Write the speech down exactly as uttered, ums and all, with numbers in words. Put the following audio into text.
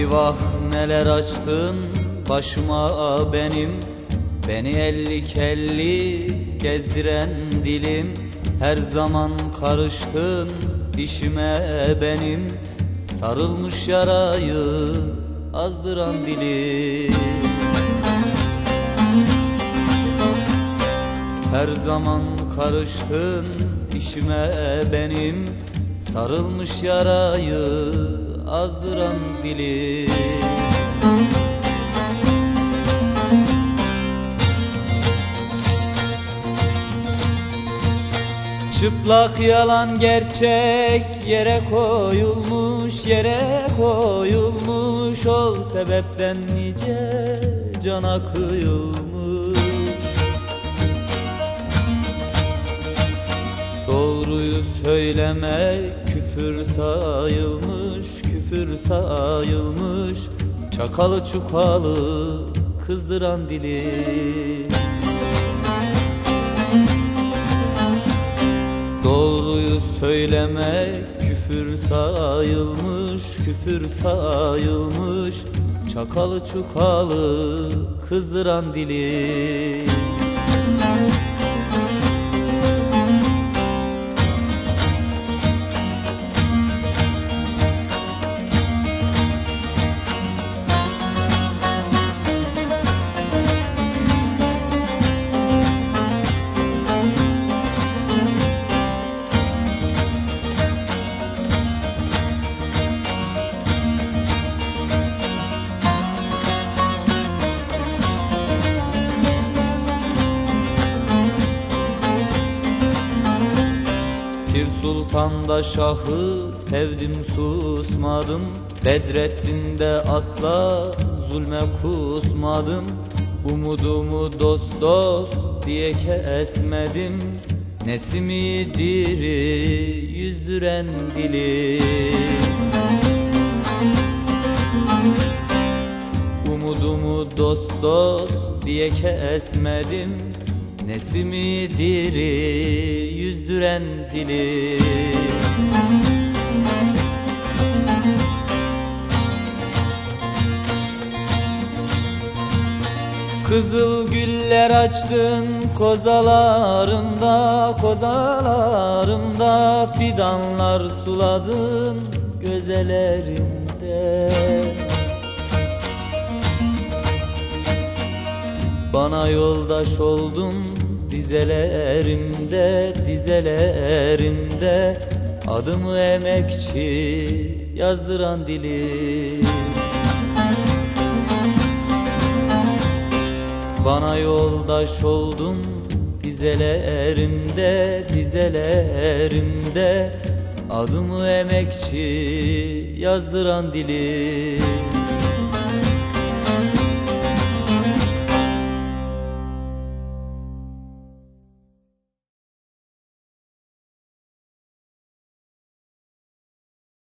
Eyvah neler açtın başıma benim, beni elli kelli gezdiren dilim. Her zaman karıştın işime benim, sarılmış yarayı azdıran dilim. Her zaman karıştın işime benim, sarılmış yarayı azdıran dilim. Çıplak yalan gerçek yere koyulmuş, yere koyulmuş. O sebepten nice cana kıyılmış. Doğruyu söylemek küfür sayılmış, küfür sayılmış. Çakalı çukalı kızdıran dilim. Doğruyu söylemek küfür sayılmış, küfür sayılmış. Çakalı çukalı kızdıran dilim. Pir Sultan'da şahı sevdim susmadım, Bedrettin'de asla zulme kusmadım. Umudumu dost dost diye kesmedim, nesimi diri yüzdüren dilim. Umudumu dost dost diye kesmedim, nesimi diri yüzdüren dilim. Kızıl güller açtın kozalarımda, kozalarımda. Fidanlar suladın gözelerimde. Bana yoldaş oldun dizelerimde, dizelerimde. Adımı emekçi yazdıran dilim. Bana yoldaş oldun dizelerimde, dizelerimde. Adımı emekçi yazdıran dilim.